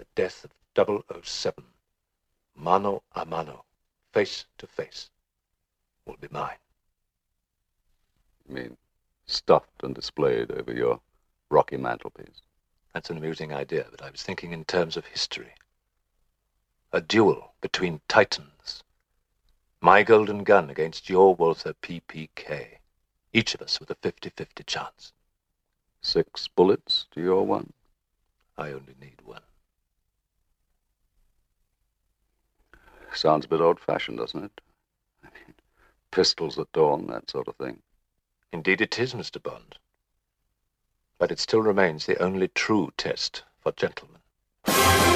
death of 007, mano a mano, face to face, will be mine. You mean stuffed and displayed over your rocky mantelpiece? That's an amusing idea, but I was thinking in terms of history. A duel between titans. My golden gun against your Walther PPK. Each of us with a 50-50 chance. 6 bullets to your 1? I only need 1. Sounds a bit old-fashioned, doesn't it? I mean, pistols at dawn, that sort of thing. Indeed it is, Mr. Bond. But it still remains the only true test for gentlemen.